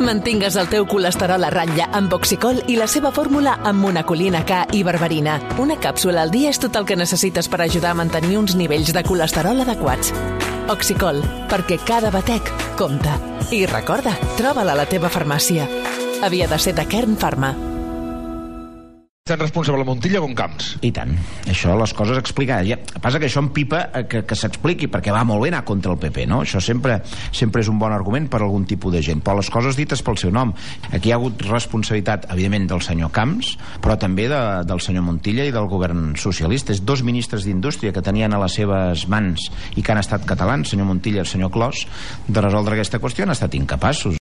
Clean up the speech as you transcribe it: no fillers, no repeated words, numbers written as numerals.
Mantingues el teu colesterol a ratlla amb Oxicol i la seva fórmula amb monacolina K i berberina. Una càpsula al dia és tot el que necessites per ajudar a mantenir uns nivells de colesterol adequats. Oxicol, perquè cada batec compta. I recorda, troba'l a la teva farmàcia. Havia de ser de Kern Pharma. Tan responsable Montilla com Camps. I tant, això les coses explicades. Ja, passa que això em pipa que s'expliqui, perquè va molt bé anar contra el PP, no? Això sempre és un bon argument per a algun tipus de gent, però les coses dites pel seu nom. Aquí hi ha hagut responsabilitat, evidentment, del senyor Camps, però també del senyor Montilla i del govern socialista. És dos ministres d'Indústria que tenien a les seves mans i que han estat catalans, senyor Montilla i el senyor Clos, de resoldre aquesta qüestió, han estat incapaços.